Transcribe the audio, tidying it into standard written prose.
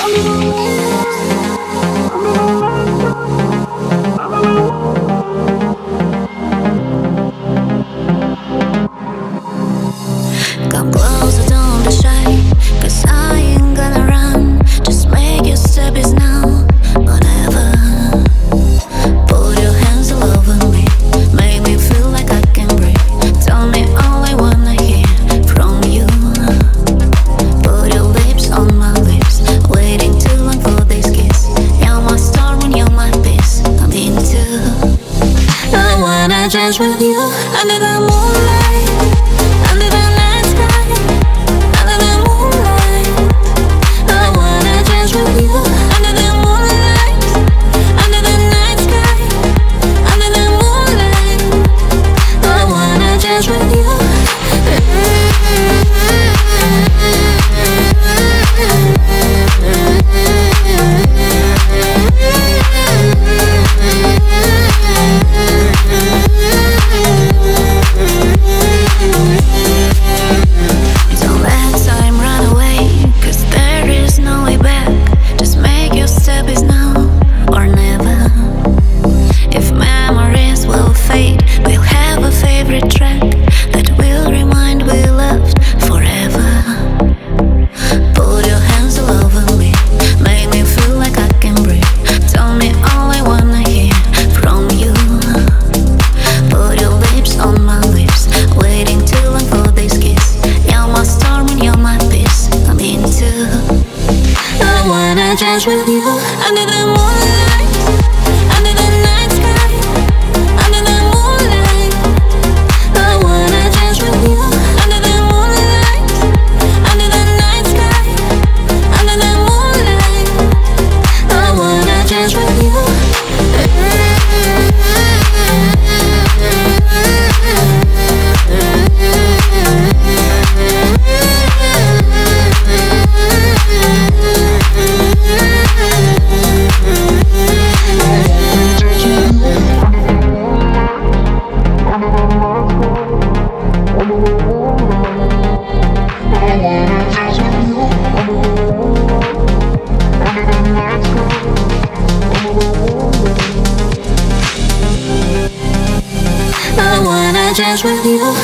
Come closer, don't be shy, 'cause I ain't gonna run. Just make your steppies now or never. Put your hands all over me, make me feel like I can breathe. Tell me all I wanna hear from you. Put your lips on my lips, waiting too long for this kiss. You're my star and you're my peace, I'm into. I wanna dance with you under the moonlight, under the night sky, under the moonlight. I wanna dance with you under the moonlight, under the night sky, under the moonlight. I wanna dance with you. Don't let time run away, 'cause there is no way back. Just make your steppies now or never. If memories will fade, we'll have a favorite track that will remind we loved forever. Put your hands all over me, make me feel like I can breathe. Tell me all I wanna hear from you. Put your lips on my lips, waiting too long for this kiss. You're my star and you're my peace, I'm into. I wanna dance with you under the moonlight, under the night sky, under the moonlight. I wanna dance with you under the moonlight, under the night sky, under the moonlight. I wanna dance with you. I wanna dance with you.